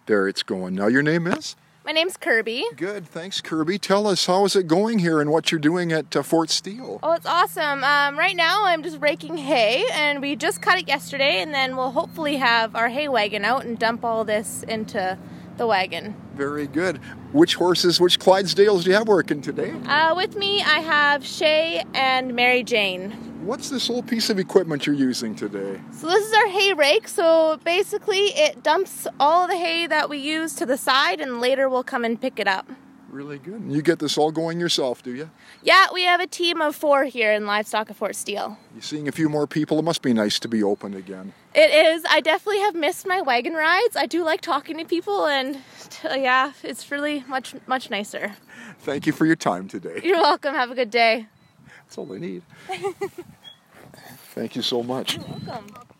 There it's going. Now your name is? My name's Kirby. Good, thanks Kirby. Tell us, how is it going here and what you're doing at Fort Steele? Oh, it's awesome. Right now I'm just raking hay, and we just cut it yesterday, and then we'll hopefully have our hay wagon out and dump all this into the wagon. Very good. Which horses, which Clydesdales do you have working today? With me I have Shay and Mary Jane. What's this little piece of equipment you're using today? So this is our hay rake, so basically it dumps all the hay that we use to the side, and later we'll come and pick it up. Really good. And you get this all going yourself, do you? Yeah, we have a team of 4 here in Livestock of Fort Steele. You're seeing a few more people. It must be nice to be open again. It is. I definitely have missed my wagon rides. I do like talking to people, and yeah, it's really much nicer. Thank you for your time today. You're welcome. Have a good day. That's all I need. Thank you so much. You're welcome.